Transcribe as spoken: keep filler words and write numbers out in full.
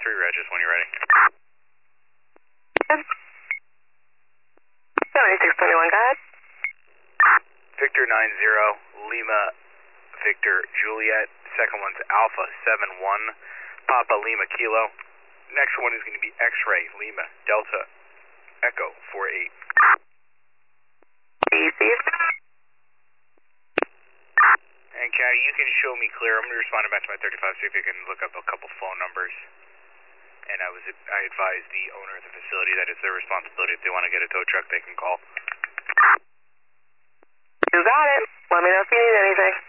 three Regis when you're ready. seventy-six twenty-one, go ahead. Victor nine zero, Lima, Victor Juliet. Second one's Alpha seven one, Papa Lima Kilo. Next one is going to be X-Ray Lima Delta Echo four eight. Easy. And Caddy, you can show me clear. I'm going to respond back to my thirty-five, see if you can look up a couple phone numbers. And I was I advised the owner of the facility that it's their responsibility. If they want to get a tow truck, they can call. You got it. Let me know if you need anything.